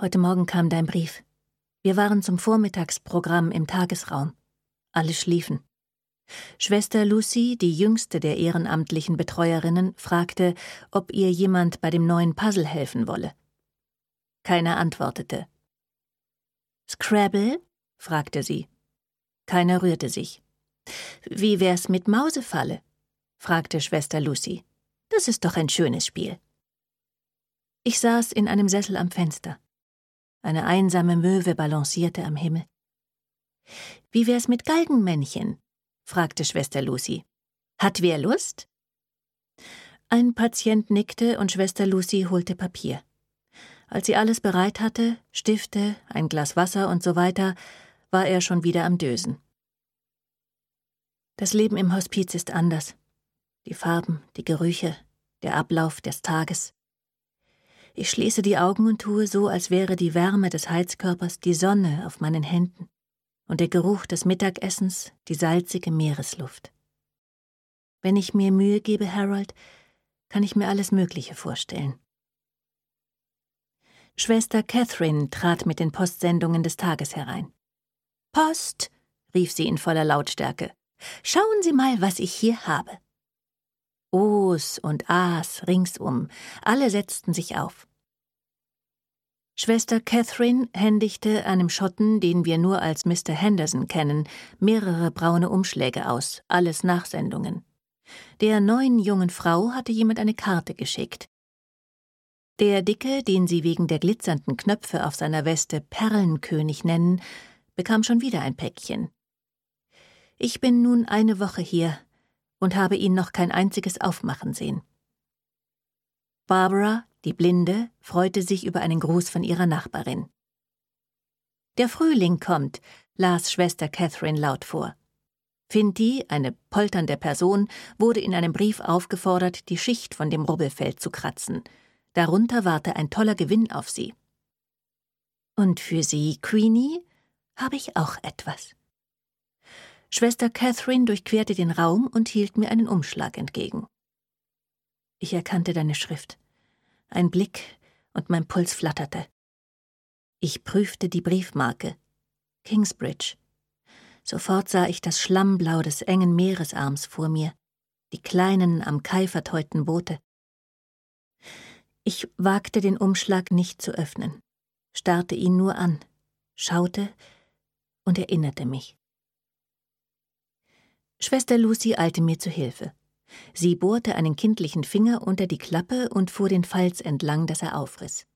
Heute Morgen kam dein Brief. Wir waren zum Vormittagsprogramm im Tagesraum. Alle schliefen. Schwester Lucy, die jüngste der ehrenamtlichen Betreuerinnen, fragte, ob ihr jemand bei dem neuen Puzzle helfen wolle. Keiner antwortete. »Scrabble?« fragte sie. Keiner rührte sich. »Wie wär's mit Mausefalle?« fragte Schwester Lucy. »Das ist doch ein schönes Spiel.« Ich saß in einem Sessel am Fenster. Eine einsame Möwe balancierte am Himmel. »Wie wär's mit Galgenmännchen?« fragte Schwester Lucy. »Hat wer Lust?« Ein Patient nickte und Schwester Lucy holte Papier. Als sie alles bereit hatte, Stifte, ein Glas Wasser und so weiter, war er schon wieder am Dösen. Das Leben im Hospiz ist anders. Die Farben, die Gerüche, der Ablauf des Tages. Ich schließe die Augen und tue so, als wäre die Wärme des Heizkörpers die Sonne auf meinen Händen und der Geruch des Mittagessens die salzige Meeresluft. Wenn ich mir Mühe gebe, Harold, kann ich mir alles Mögliche vorstellen. Schwester Catherine trat mit den Postsendungen des Tages herein. »Post«, rief sie in voller Lautstärke. »Schauen Sie mal, was ich hier habe.« O's und A's ringsum, alle setzten sich auf. Schwester Catherine händigte einem Schotten, den wir nur als Mr. Henderson kennen, mehrere braune Umschläge aus, alles Nachsendungen. Der neuen jungen Frau hatte jemand eine Karte geschickt. Der Dicke, den sie wegen der glitzernden Knöpfe auf seiner Weste Perlenkönig nennen, bekam schon wieder ein Päckchen. Ich bin nun eine Woche hier und habe ihn noch kein einziges aufmachen sehen. Barbara, die Blinde, freute sich über einen Gruß von ihrer Nachbarin. »Der Frühling kommt«, las Schwester Catherine laut vor. Finti, eine polternde Person, wurde in einem Brief aufgefordert, die Schicht von dem Rubbelfeld zu kratzen. Darunter warte ein toller Gewinn auf sie. »Und für Sie, Queenie, habe ich auch etwas.« Schwester Catherine durchquerte den Raum und hielt mir einen Umschlag entgegen. Ich erkannte deine Schrift. Ein Blick und mein Puls flatterte. Ich prüfte die Briefmarke. Kingsbridge. Sofort sah ich das Schlammblau des engen Meeresarms vor mir, die kleinen, am Kai verteuten Boote. Ich wagte den Umschlag nicht zu öffnen, starrte ihn nur an, schaute und erinnerte mich. Schwester Lucy eilte mir zu Hilfe. Sie bohrte einen kindlichen Finger unter die Klappe und fuhr den Falz entlang, dass er aufriss.